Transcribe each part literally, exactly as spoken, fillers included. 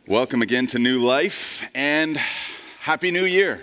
Welcome again to New Life, and Happy New Year.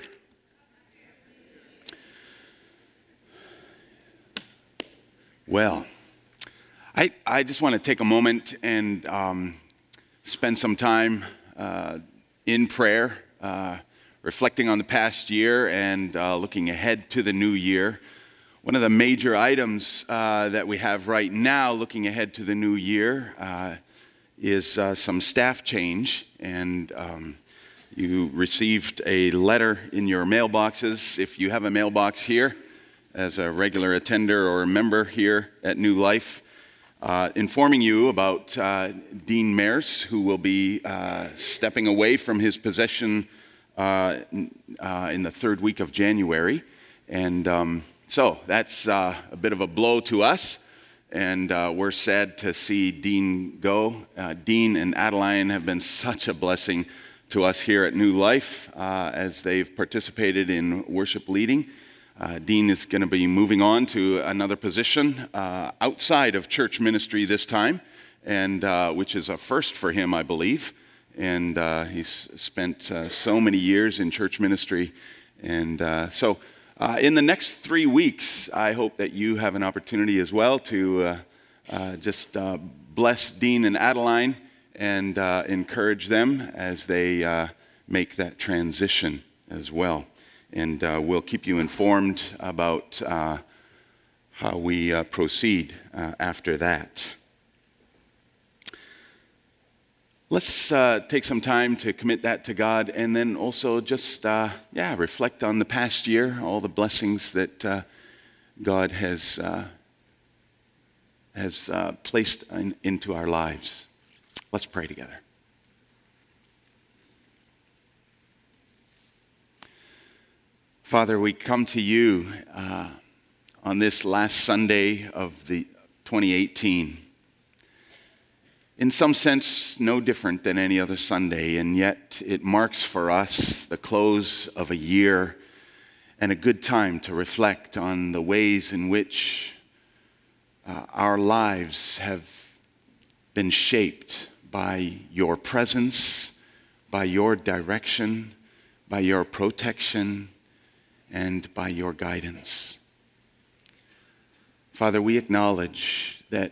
Well, I, I just want to take a moment and um, spend some time uh, in prayer, uh, reflecting on the past year and uh, looking ahead to the new year. One of the major items uh, that we have right now, looking ahead to the new year, uh, is uh, some staff change, and um, you received a letter in your mailboxes. If you have a mailbox here, as a regular attender or a member here at New Life, uh, informing you about uh, Dean Mayers, who will be uh, stepping away from his position uh, uh, in the third week of January. And um, so that's uh, a bit of a blow to us. And uh, we're sad to see Dean go. Uh, Dean and Adeline have been such a blessing to us here at New Life uh, as they've participated in worship leading. Uh, Dean is going to be moving on to another position uh, outside of church ministry this time, and uh, which is a first for him, I believe. And uh, he's spent uh, so many years in church ministry. And uh, so Uh, in the next three weeks, I hope that you have an opportunity as well to uh, uh, just uh, bless Dean and Adeline and uh, encourage them as they uh, make that transition as well. And uh, we'll keep you informed about uh, how we uh, proceed uh, after that. Let's uh, take some time to commit that to God, and then also just, uh, yeah, reflect on the past year, all the blessings that uh, God has uh, has uh, placed in, into our lives. Let's pray together. Father, we come to you uh, on this last Sunday of the twenty eighteen. In some sense, no different than any other Sunday, and yet it marks for us the close of a year and a good time to reflect on the ways in which uh, our lives have been shaped by your presence, by your direction, by your protection, and by your guidance. Father, we acknowledge that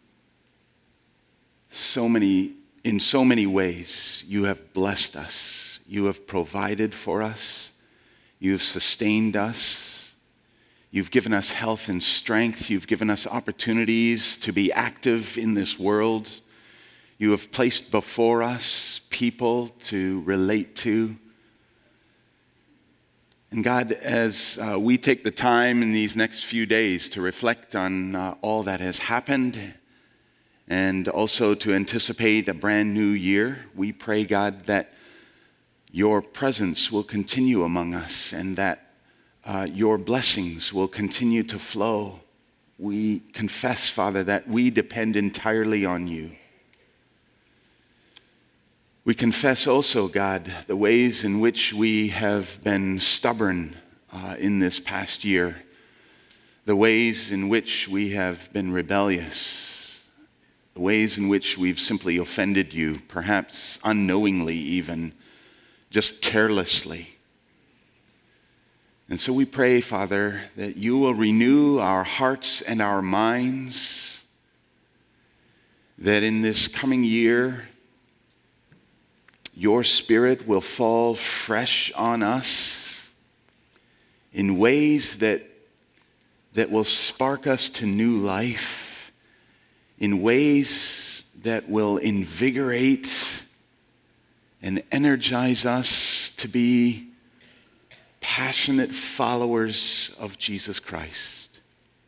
So many, in so many ways, you have blessed us. You have provided for us. You have sustained us. You've given us health and strength. You've given us opportunities to be active in this world. You have placed before us people to relate to. And God, as uh, we take the time in these next few days to reflect on uh, all that has happened, and also to anticipate a brand new year, we pray, God, that your presence will continue among us and that uh, your blessings will continue to flow. We confess, Father, that we depend entirely on you. We confess also, God, the ways in which we have been stubborn uh, in this past year, the ways in which we have been rebellious, the ways in which we've simply offended you, perhaps unknowingly even, just carelessly. And so we pray, Father, that you will renew our hearts and our minds, that in this coming year, your Spirit will fall fresh on us in ways that, that will spark us to new life, in ways that will invigorate and energize us to be passionate followers of Jesus Christ.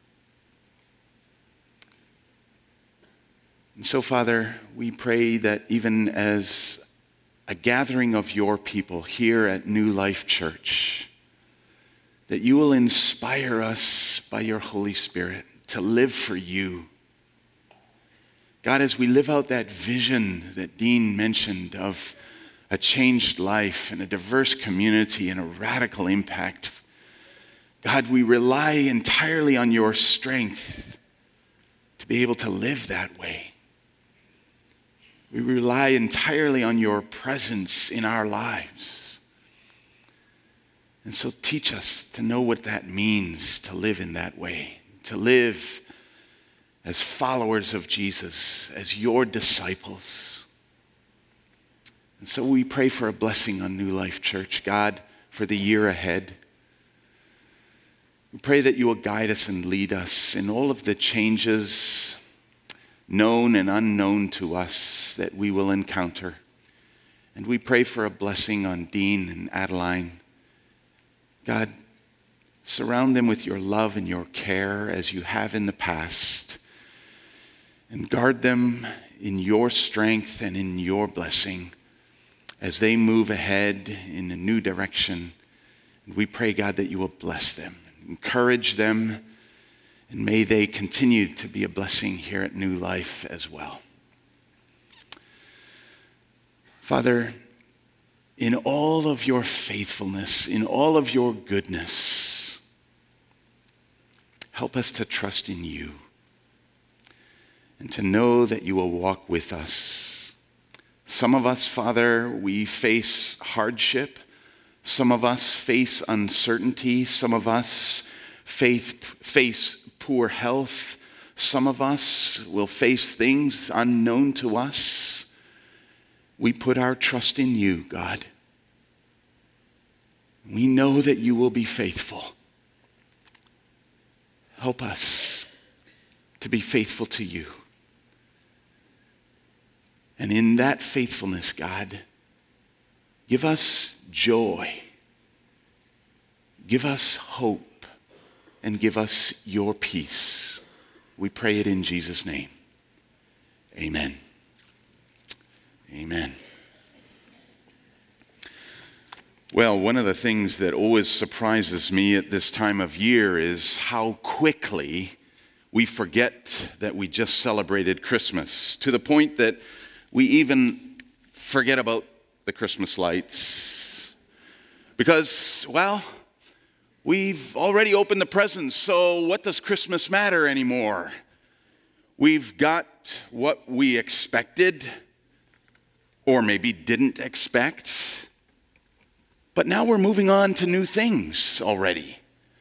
And so, Father, we pray that even as a gathering of your people here at New Life Church, that you will inspire us by your Holy Spirit to live for you. God, as we live out that vision that Dean mentioned of a changed life and a diverse community and a radical impact, God, we rely entirely on your strength to be able to live that way. We rely entirely on your presence in our lives. And so teach us to know what that means to live in that way, to live as followers of Jesus, as your disciples. And so we pray for a blessing on New Life Church, God, for the year ahead. We pray that you will guide us and lead us in all of the changes, known and unknown to us, that we will encounter. And we pray for a blessing on Dean and Adeline. God, surround them with your love and your care as you have in the past. And guard them in your strength and in your blessing as they move ahead in a new direction. And we pray, God, that you will bless them, encourage them, and may they continue to be a blessing here at New Life as well. Father, in all of your faithfulness, in all of your goodness, help us to trust in you and to know that you will walk with us. Some of us, Father, we face hardship. Some of us face uncertainty. Some of us face, face poor health. Some of us will face things unknown to us. We put our trust in you, God. We know that you will be faithful. Help us to be faithful to you. And in that faithfulness, God, give us joy, give us hope, and give us your peace. We pray it in Jesus' name. Amen. Amen. Well, one of the things that always surprises me at this time of year is how quickly we forget that we just celebrated Christmas, to the point that we even forget about the Christmas lights. Because, well, we've already opened the presents, so what does Christmas matter anymore? We've got what we expected, or maybe didn't expect. But now we're moving on to new things already.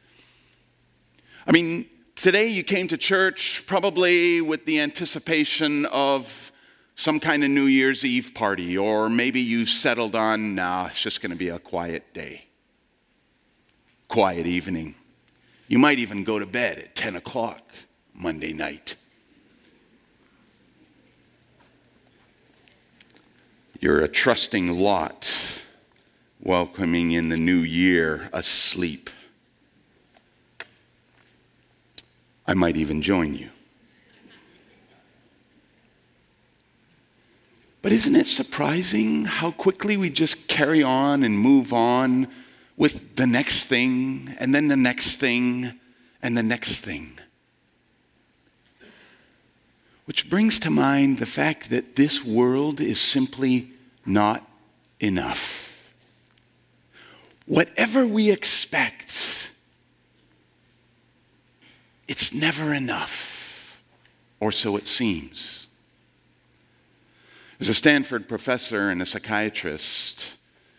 I mean, today you came to church probably with the anticipation of some kind of New Year's Eve party, or maybe you settled on, nah, it's just going to be a quiet day, quiet evening. You might even go to bed at ten o'clock Monday night. You're a trusting lot, welcoming in the new year asleep. I might even join you. But isn't it surprising how quickly we just carry on and move on with the next thing, and then the next thing, and the next thing? Which brings to mind the fact that this world is simply not enough. Whatever we expect, it's never enough, or so it seems. There's a Stanford professor and a psychiatrist,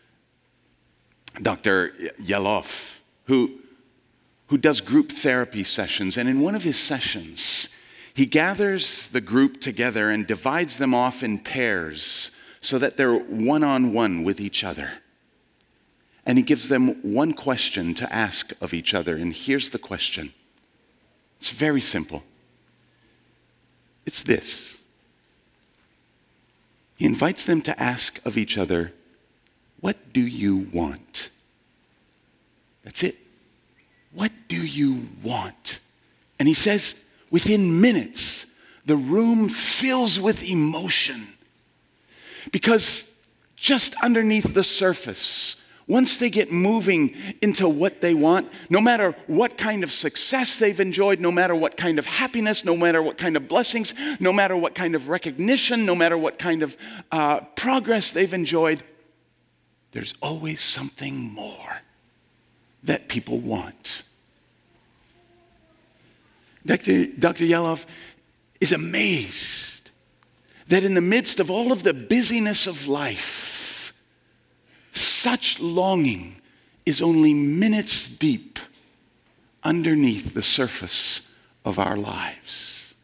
Doctor Yelov, who, who does group therapy sessions. And in one of his sessions, he gathers the group together and divides them off in pairs so that they're one-on-one with each other. And he gives them one question to ask of each other. And here's the question. It's very simple. It's this. He invites them to ask of each other, what do you want? That's it. What do you want? And he says, within minutes, the room fills with emotion. Because just underneath the surface, once they get moving into what they want, no matter what kind of success they've enjoyed, no matter what kind of happiness, no matter what kind of blessings, no matter what kind of recognition, no matter what kind of uh, progress they've enjoyed, there's always something more that people want. Doctor Doctor Yelov is amazed that in the midst of all of the busyness of life, such longing is only minutes deep underneath the surface of our lives.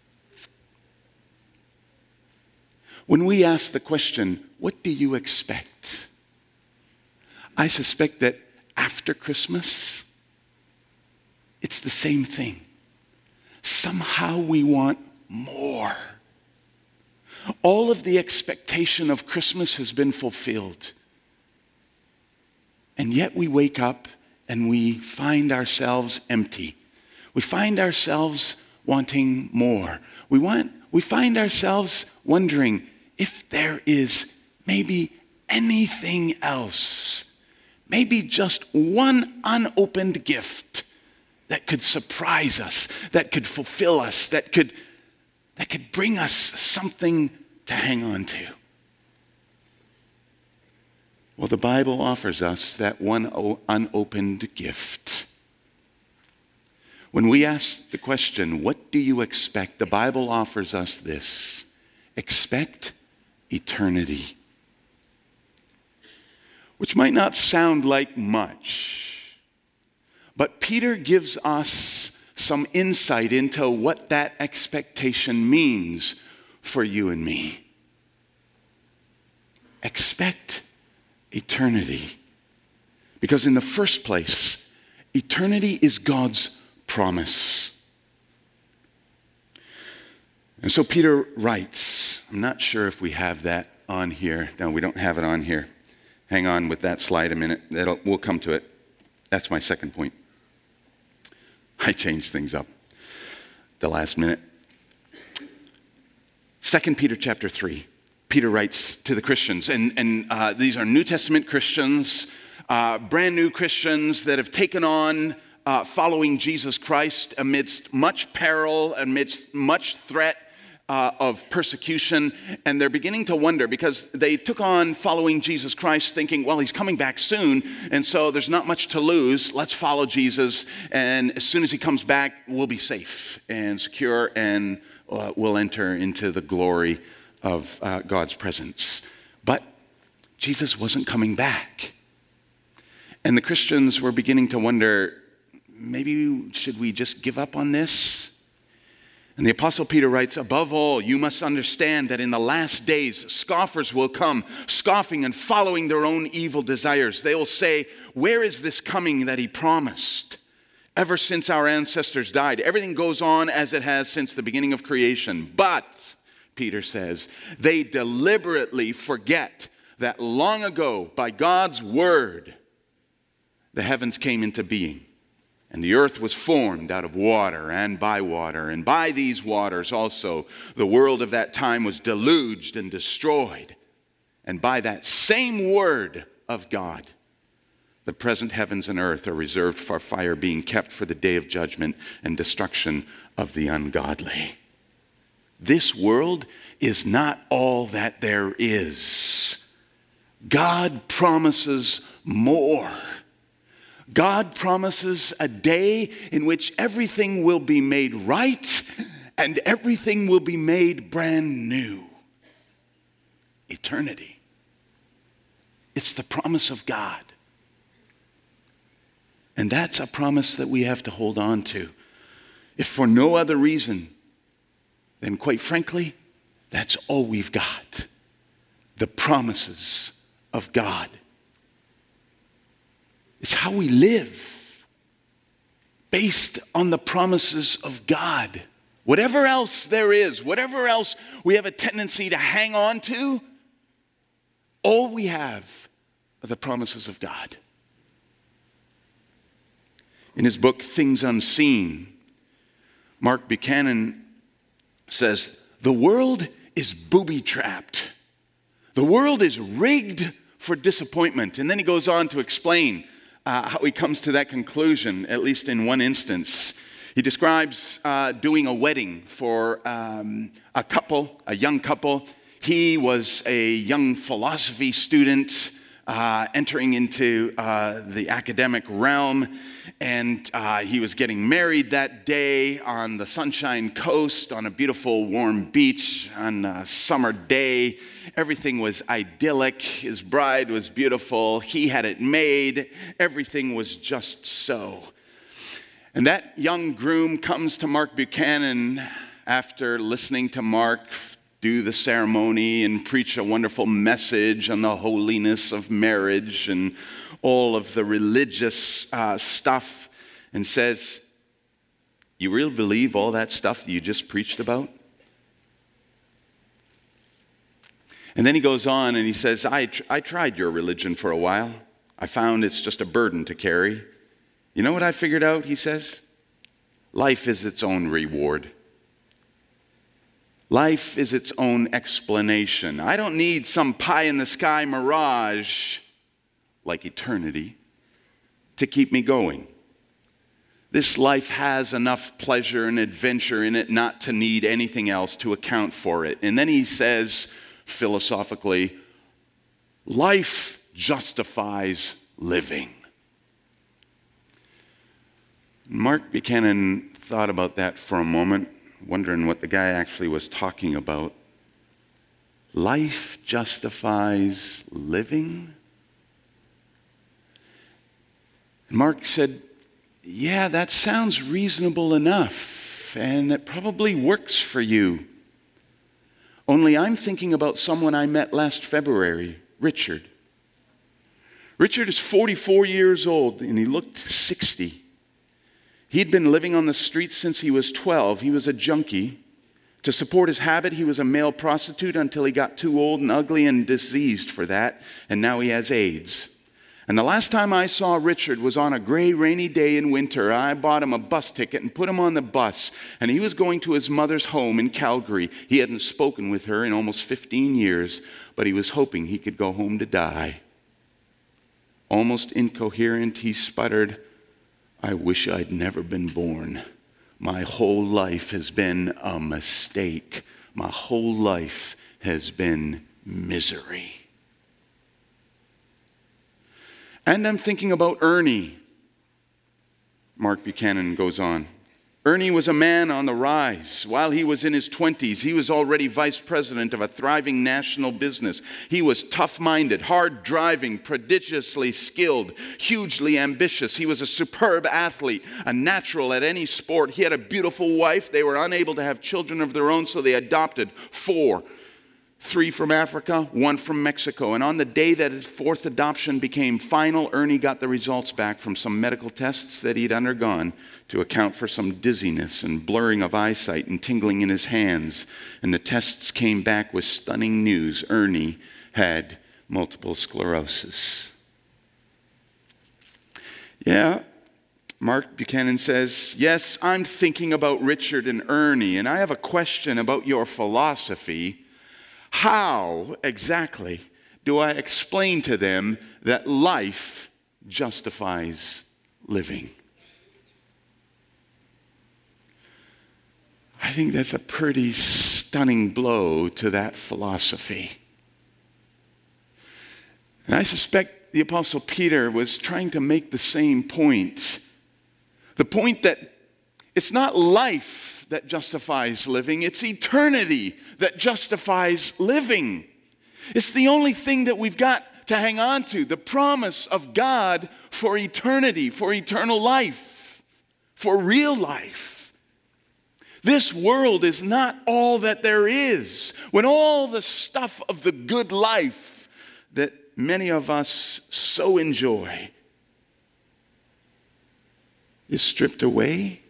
When we ask the question, what do you expect? I suspect that after Christmas, it's the same thing. Somehow we want more. All of the expectation of Christmas has been fulfilled. And yet we wake up and we find ourselves empty. We find ourselves wanting more. We want, we find ourselves wondering if there is maybe anything else, maybe just one unopened gift that could surprise us, that could fulfill us, that could, that could bring us something to hang on to. Well, the Bible offers us that one unopened gift. When we ask the question, what do you expect? The Bible offers us this: expect eternity. Which might not sound like much, but Peter gives us some insight into what that expectation means for you and me. Expect eternity. Because in the first place, eternity is God's promise. And so Peter writes, I'm not sure if we have that on here. No, we don't have it on here. Hang on with that slide a minute. That'll, we'll come to it. That's my second point. I changed things up the last minute. Second Peter chapter three. Peter writes to the Christians, and, and uh, these are New Testament Christians, uh, brand new Christians that have taken on uh, following Jesus Christ amidst much peril, amidst much threat uh, of persecution, and they're beginning to wonder because they took on following Jesus Christ thinking, well, he's coming back soon, and so there's not much to lose. Let's follow Jesus, and as soon as he comes back, we'll be safe and secure, and uh, we'll enter into the glory of uh, God's presence. But Jesus wasn't coming back. And the Christians were beginning to wonder, maybe should we just give up on this? And the Apostle Peter writes, above all, you must understand that in the last days, scoffers will come, scoffing and following their own evil desires. They will say, where is this coming that he promised? Ever since our ancestors died, everything goes on as it has since the beginning of creation. But Peter says, they deliberately forget that long ago, by God's word, the heavens came into being, and the earth was formed out of water and by water, and by these waters also the world of that time was deluged and destroyed. And by that same word of God, the present heavens and earth are reserved for fire, being kept for the day of judgment and destruction of the ungodly. This world is not all that there is. God promises more. God promises a day in which everything will be made right and everything will be made brand new. Eternity. It's the promise of God. And that's a promise that we have to hold on to. If for no other reason, then quite frankly, that's all we've got. The promises of God. It's how we live, based on the promises of God. Whatever else there is, whatever else we have a tendency to hang on to, all we have are the promises of God. In his book, Things Unseen, Mark Buchanan says, the world is booby-trapped. The world is rigged for disappointment. And then he goes on to explain uh, how he comes to that conclusion, at least in one instance. He describes uh, doing a wedding for um, a couple, a young couple. He was a young philosophy student, uh, entering into uh, the academic realm, and uh, he was getting married that day on the Sunshine Coast on a beautiful warm beach on a summer day. Everything was idyllic. His bride was beautiful. He had it made. Everything was just so. And that young groom comes to Mark Buchanan after listening to Mark do the ceremony and preach a wonderful message on the holiness of marriage and all of the religious uh, stuff, and says, "You really believe all that stuff that you just preached about?" And then he goes on and he says, I, tr- I tried your religion for a while. I found it's just a burden to carry. You know what I figured out, he says? Life is its own reward. Life is its own explanation. I don't need some pie-in-the-sky mirage like eternity to keep me going. This life has enough pleasure and adventure in it not to need anything else to account for it. And then he says, philosophically, life justifies living. Mark Buchanan thought about that for a moment, wondering what the guy actually was talking about. Life justifies living? Mark said, yeah, that sounds reasonable enough, and it probably works for you. Only I'm thinking about someone I met last February, Richard. Richard is forty-four years old, and he looked sixty. He'd been living on the streets since he was twelve. He was a junkie. To support his habit, he was a male prostitute until he got too old and ugly and diseased for that, and now he has AIDS. And the last time I saw Richard was on a gray, rainy day in winter. I bought him a bus ticket and put him on the bus, and he was going to his mother's home in Calgary. He hadn't spoken with her in almost fifteen years, but he was hoping he could go home to die. Almost incoherent, he sputtered, "I wish I'd never been born. My whole life has been a mistake. My whole life has been misery." And I'm thinking about Ernie, Mark Buchanan goes on. Ernie was a man on the rise. While he was in his twenties, he was already vice president of a thriving national business. He was tough-minded, hard-driving, prodigiously skilled, hugely ambitious. He was a superb athlete, a natural at any sport. He had a beautiful wife. They were unable to have children of their own, so they adopted four. Three from Africa, one from Mexico. And on the day that his fourth adoption became final, Ernie got the results back from some medical tests that he'd undergone to account for some dizziness and blurring of eyesight and tingling in his hands. And the tests came back with stunning news. Ernie had multiple sclerosis. Yeah, Mark Buchanan says, yes, I'm thinking about Richard and Ernie, and I have a question about your philosophy. How exactly do I explain to them that life justifies living? I think that's a pretty stunning blow to that philosophy. And I suspect the Apostle Peter was trying to make the same point. The point that it's not life that justifies living, it's eternity that justifies living. It's the only thing that we've got to hang on to, the promise of God for eternity, for eternal life, for real life. This world is not all that there is. When all the stuff of the good life that many of us so enjoy is stripped away,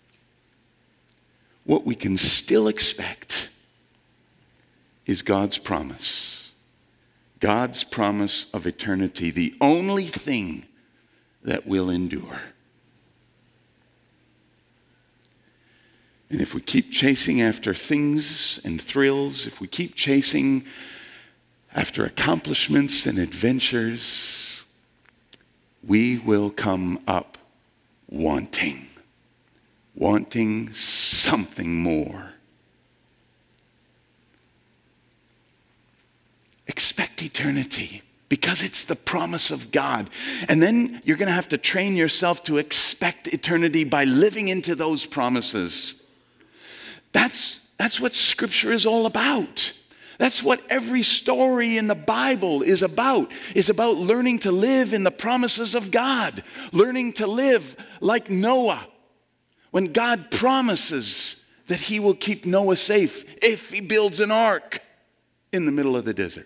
what we can still expect is God's promise. God's promise of eternity, the only thing that will endure. And if we keep chasing after things and thrills, if we keep chasing after accomplishments and adventures, we will come up wanting. Wanting something more. Expect eternity. because it's the promise of God. And then you're going to have to train yourself to expect eternity by living into those promises. That's, that's what Scripture is all about. That's what every story in the Bible is about. It's about learning to live in the promises of God. Learning to live like Noah. When God promises that he will keep Noah safe if he builds an ark in the middle of the desert.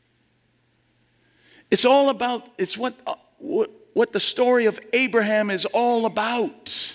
It's all about, it's what, what, what the story of Abraham is all about.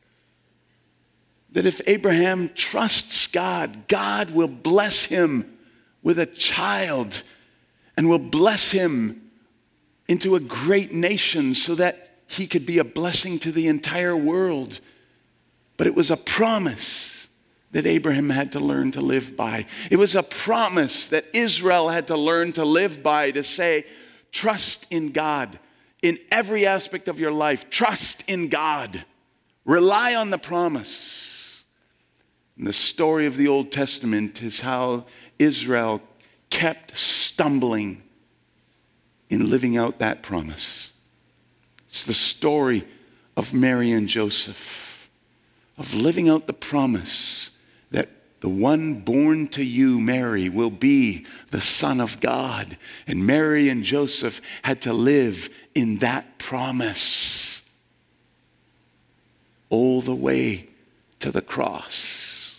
That if Abraham trusts God, God will bless him with a child and will bless him into a great nation so that he could be a blessing to the entire world. But it was a promise that Abraham had to learn to live by. It was a promise that Israel had to learn to live by, to say, trust in God in every aspect of your life. Trust in God. Rely on the promise. And the story of the Old Testament is how Israel kept stumbling in living out that promise. It's the story of Mary and Joseph, of living out the promise that the one born to you, Mary, will be the Son of God. And Mary and Joseph had to live in that promise all the way to the cross.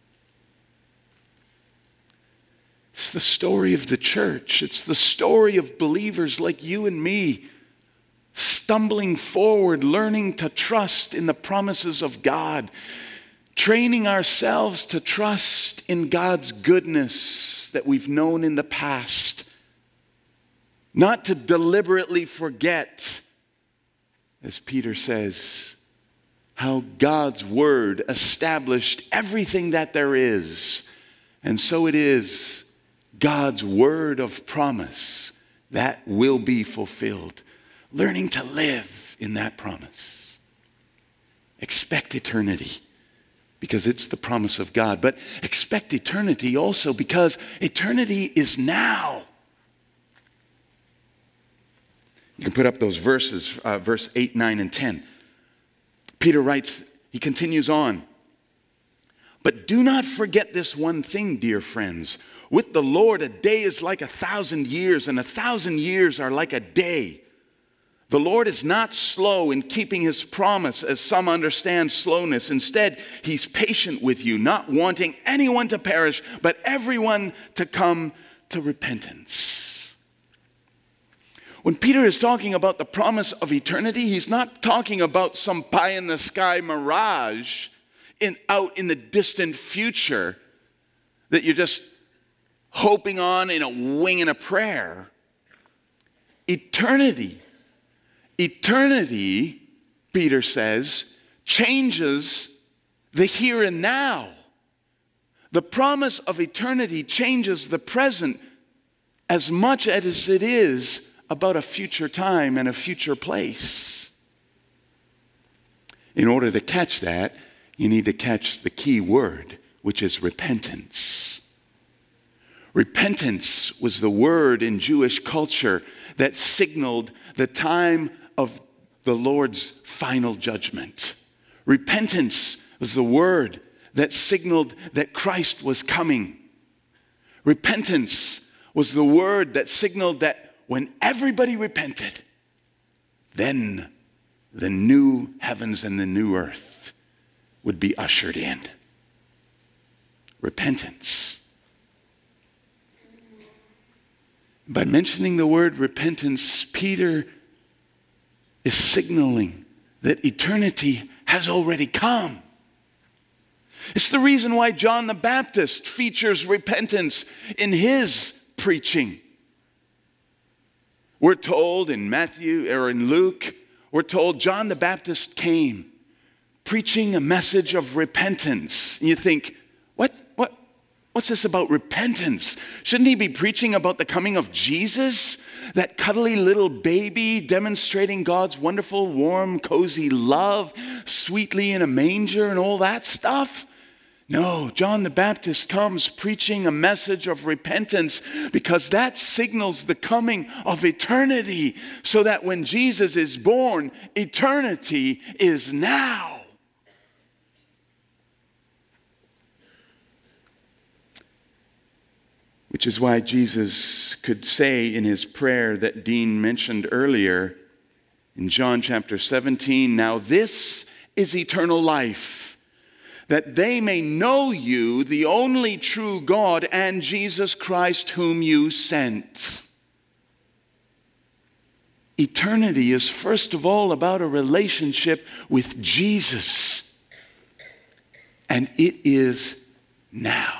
It's the story of the church. It's the story of believers like you and me, stumbling forward, learning to trust in the promises of God. Training ourselves to trust in God's goodness that we've known in the past. Not to deliberately forget, as Peter says, how God's word established everything that there is. And so it is God's word of promise that will be fulfilled. Learning to live in that promise. Expect eternity, because it's the promise of God. But expect eternity also because eternity is now. You can put up those verses, uh, verse eight, nine, and ten. Peter writes, he continues on. But do not forget this one thing, dear friends. With the Lord, a day is like a thousand years, and a thousand years are like a day. The Lord is not slow in keeping his promise, as some understand slowness. Instead, he's patient with you, not wanting anyone to perish, but everyone to come to repentance. When Peter is talking about the promise of eternity, he's not talking about some pie-in-the-sky mirage in, out in the distant future that you're just hoping on in a wing and a prayer. Eternity. Eternity, Peter says, changes the here and now. The promise of eternity changes the present as much as it is about a future time and a future place. In order to catch that, you need to catch the key word, which is repentance. Repentance was the word in Jewish culture that signaled the time of the Lord's final judgment. Repentance was the word that signaled that Christ was coming. Repentance was the word that signaled that when everybody repented, then the new heavens and the new earth would be ushered in. Repentance. By mentioning the word repentance, Peter is signaling that eternity has already come. It's the reason why John the Baptist features repentance in his preaching. We're told in Matthew or in Luke, we're told John the Baptist came preaching a message of repentance. And you think, what, what, what's this about repentance? Shouldn't he be preaching about the coming of Jesus? That cuddly little baby demonstrating God's wonderful, warm, cozy love, sweetly in a manger and all that stuff? No, John the Baptist comes preaching a message of repentance because that signals the coming of eternity, so that when Jesus is born, eternity is now. Which is why Jesus could say in his prayer that Dean mentioned earlier in John chapter seventeen, "Now this is eternal life, that they may know you, the only true God, and Jesus Christ whom you sent." Eternity is first of all about a relationship with Jesus. And it is now.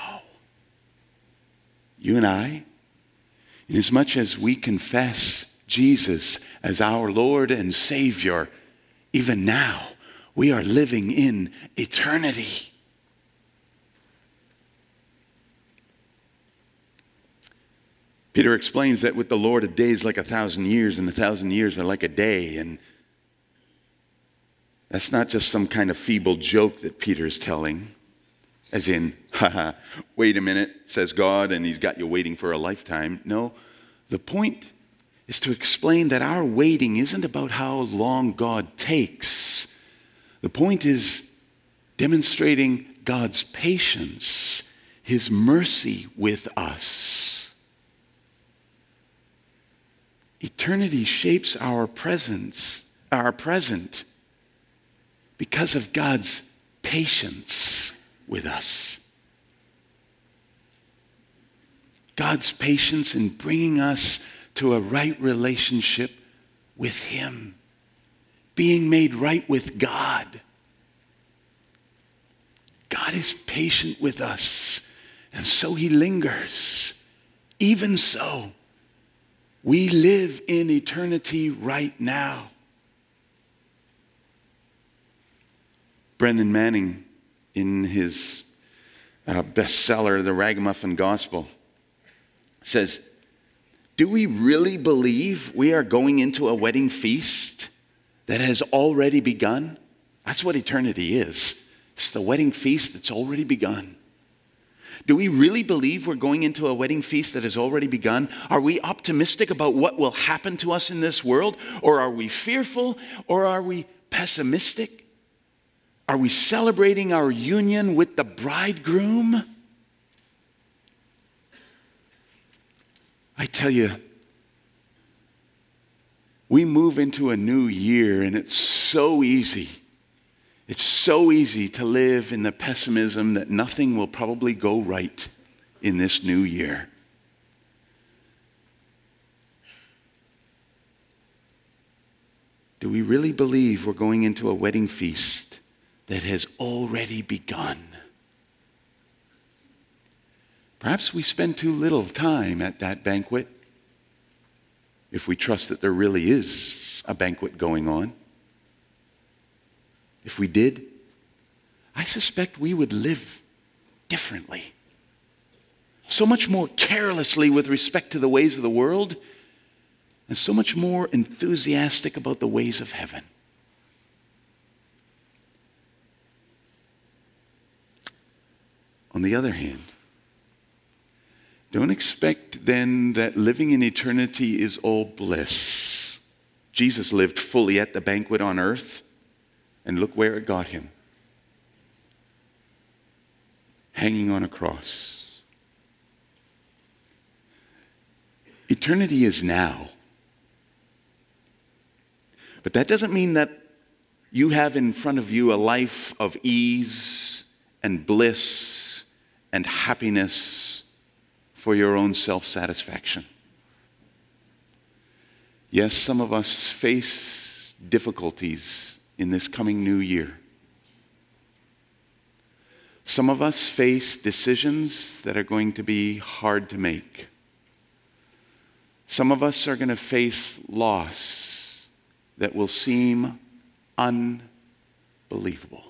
You and I, inasmuch as we confess Jesus as our Lord and Savior, even now we are living in eternity. Peter explains that with the Lord a day is like a thousand years, and a thousand years are like a day. And that's not just some kind of feeble joke that Peter is telling. As in, haha, wait a minute, says God, and he's got you waiting for a lifetime. No, the point is to explain that our waiting isn't about how long God takes. The point is demonstrating God's patience, his mercy with us. Eternity shapes our presence, our present, because of God's patience with us. God's patience in bringing us to a right relationship with him, being made right with God. God is patient with us, and so he lingers. Even so, we live in eternity right now. Brennan Manning, in his uh, bestseller, The Ragamuffin Gospel, says, "Do we really believe we are going into a wedding feast that has already begun?" That's what eternity is. It's the wedding feast that's already begun. Do we really believe we're going into a wedding feast that has already begun? Are we optimistic about what will happen to us in this world? Or are we fearful? Or are we pessimistic? Are we celebrating our union with the bridegroom? I tell you, we move into a new year, and it's so easy. It's so easy to live in the pessimism that nothing will probably go right in this new year. Do we really believe we're going into a wedding feast that has already begun? Perhaps we spend too little time at that banquet, if we trust that there really is a banquet going on. If we did, I suspect we would live differently. So much more carelessly with respect to the ways of the world, and so much more enthusiastic about the ways of heaven. On the other hand, don't expect then that living in eternity is all bliss. Jesus lived fully at the banquet on earth, and look where it got him. Hanging on a cross. Eternity is now. But that doesn't mean that you have in front of you a life of ease and bliss and happiness for your own self-satisfaction. Yes, some of us face difficulties in this coming new year. Some of us face decisions that are going to be hard to make. Some of us are going to face loss that will seem unbelievable.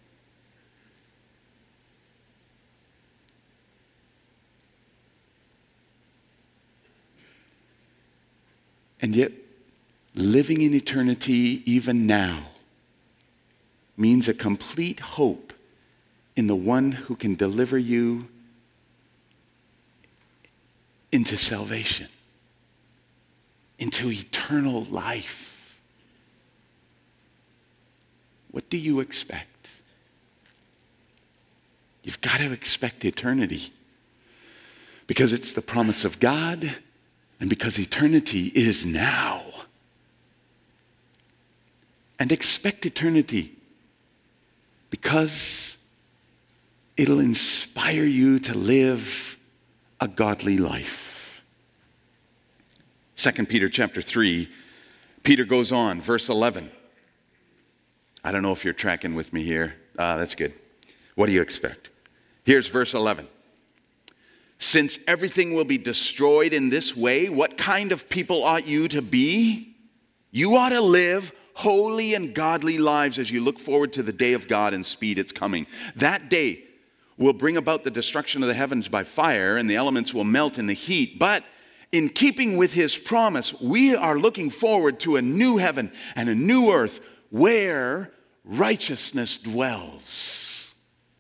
And yet, living in eternity even now means a complete hope in the one who can deliver you into salvation, into eternal life. What do you expect? You've got to expect eternity, because it's the promise of God and because eternity is now. And expect eternity because it'll inspire you to live a godly life. Second Peter chapter three, Peter goes on, verse eleven. I don't know if you're tracking with me here. Ah, that's good. What do you expect? Here's verse eleven. Since everything will be destroyed in this way, what kind of people ought you to be? You ought to live holy and godly lives as you look forward to the day of God and speed its coming. That day will bring about the destruction of the heavens by fire, and the elements will melt in the heat. But in keeping with his promise, we are looking forward to a new heaven and a new earth where righteousness dwells.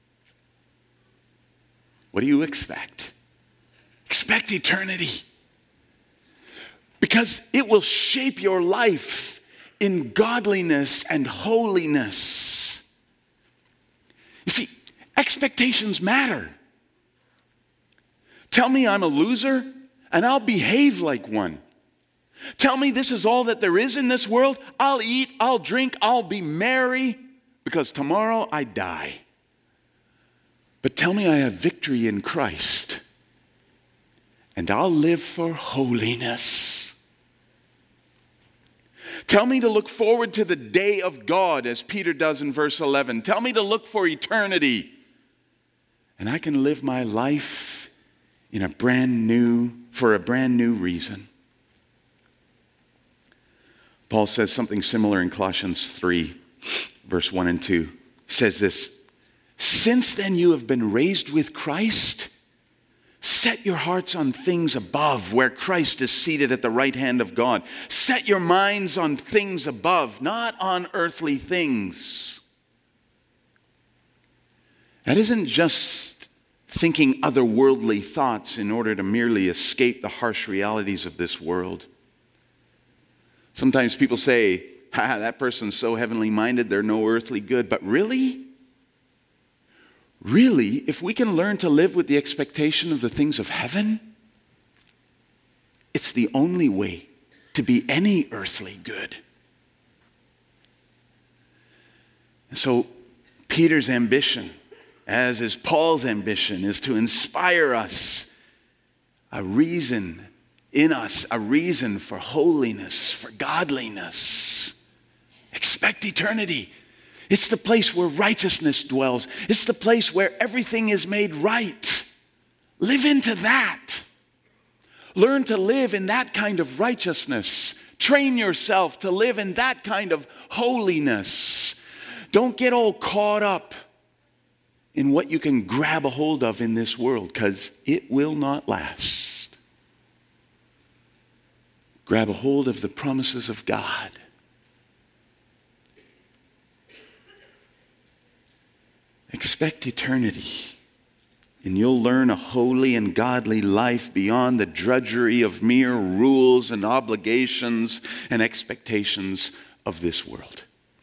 What do you expect? Expect eternity, because it will shape your life in godliness and holiness. You see, expectations matter. Tell me I'm a loser, and I'll behave like one. Tell me this is all that there is in this world, I'll eat, I'll drink, I'll be merry, because tomorrow I die. But tell me I have victory in Christ, and I'll live for holiness. Tell me to look forward to the day of God, as Peter does in verse eleven. Tell me to look for eternity, and I can live my life in a brand new, for a brand new reason. Paul says something similar in Colossians three, verse one and two. He says this, since then you have been raised with Christ, set your hearts on things above, where Christ is seated at the right hand of God. Set your minds on things above, not on earthly things. That isn't just thinking otherworldly thoughts in order to merely escape the harsh realities of this world. Sometimes people say, ha, that person's so heavenly minded, they're no earthly good. But really? Really, if we can learn to live with the expectation of the things of heaven, it's the only way to be any earthly good. And so Peter's ambition, as is Paul's ambition, is to inspire us a reason in us, a reason for holiness, for godliness. Expect eternity. It's the place where righteousness dwells. It's the place where everything is made right. Live into that. Learn to live in that kind of righteousness. Train yourself to live in that kind of holiness. Don't get all caught up in what you can grab a hold of in this world, because it will not last. Grab a hold of the promises of God. Expect eternity, and you'll learn a holy and godly life beyond the drudgery of mere rules and obligations and expectations of this world.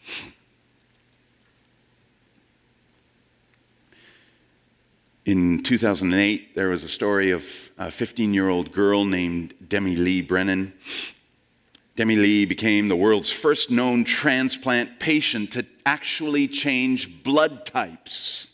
In two thousand eight, there was a story of a fifteen-year-old girl named Demi Lee Brennan. Demi Lee became the world's first known transplant patient to actually change blood types.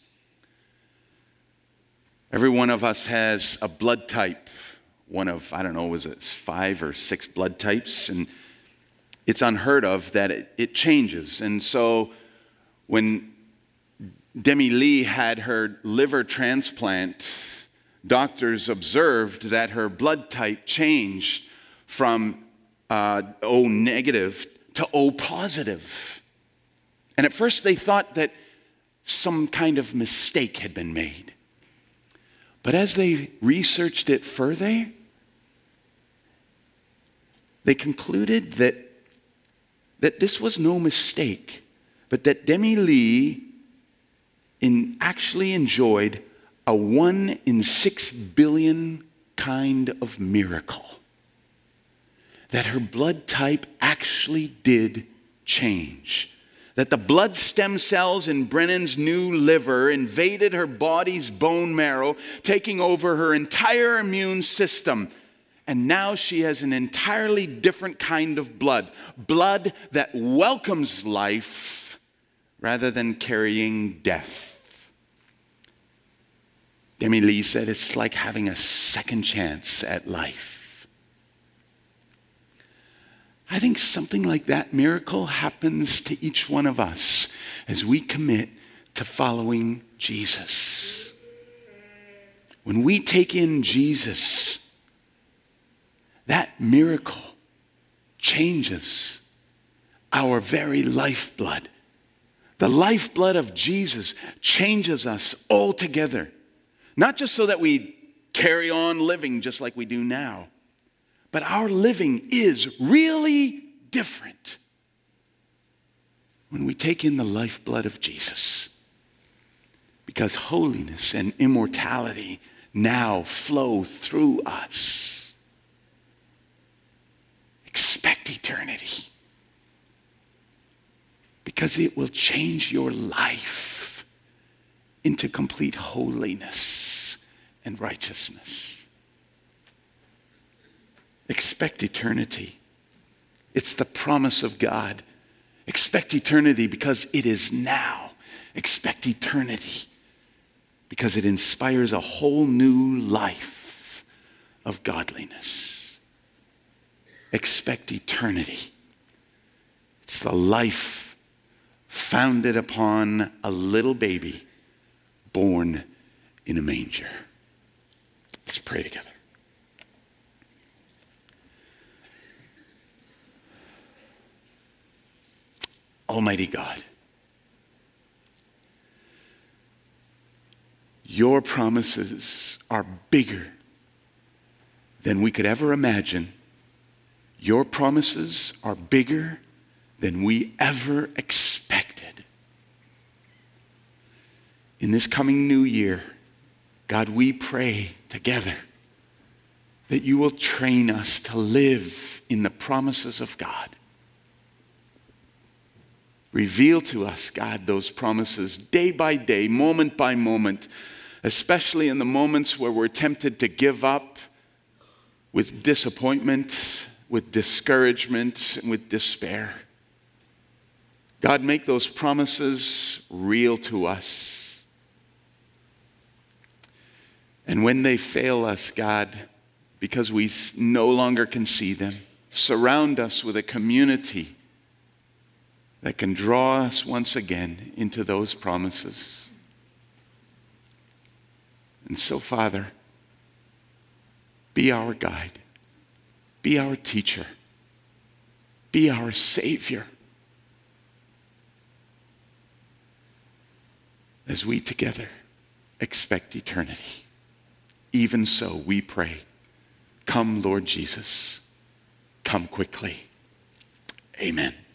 Every one of us has a blood type, one of, I don't know, was it five or six blood types? And it's unheard of that it, it changes. And so when Demi Lee had her liver transplant, doctors observed that her blood type changed from Uh, O negative to O positive. And at first they thought that some kind of mistake had been made. But as they researched it further, they concluded that, that this was no mistake, but that Demi Lee in actually enjoyed a one in six billion kind of miracle. That her blood type actually did change. That the blood stem cells in Brennan's new liver invaded her body's bone marrow, taking over her entire immune system. And now she has an entirely different kind of blood. Blood that welcomes life rather than carrying death. Demi Lee said it's like having a second chance at life. I think something like that miracle happens to each one of us as we commit to following Jesus. When we take in Jesus, that miracle changes our very lifeblood. The lifeblood of Jesus changes us altogether. Not just so that we carry on living just like we do now, but our living is really different when we take in the lifeblood of Jesus. Because holiness and immortality now flow through us. Expect eternity. Because it will change your life into complete holiness and righteousness. Expect eternity. It's the promise of God. Expect eternity because it is now. Expect eternity because it inspires a whole new life of godliness. Expect eternity. It's the life founded upon a little baby born in a manger. Let's pray together. Almighty God, your promises are bigger than we could ever imagine. Your promises are bigger than we ever expected. In this coming new year, God, we pray together that you will train us to live in the promises of God. Reveal to us, God, those promises day by day, moment by moment, especially in the moments where we're tempted to give up with disappointment, with discouragement, and with despair. God, make those promises real to us. And when they fail us, God, because we no longer can see them, surround us with a community that can draw us once again into those promises. And so, Father, be our guide, be our teacher, be our Savior, as we together expect eternity. Even so, we pray, come, Lord Jesus, come quickly. Amen.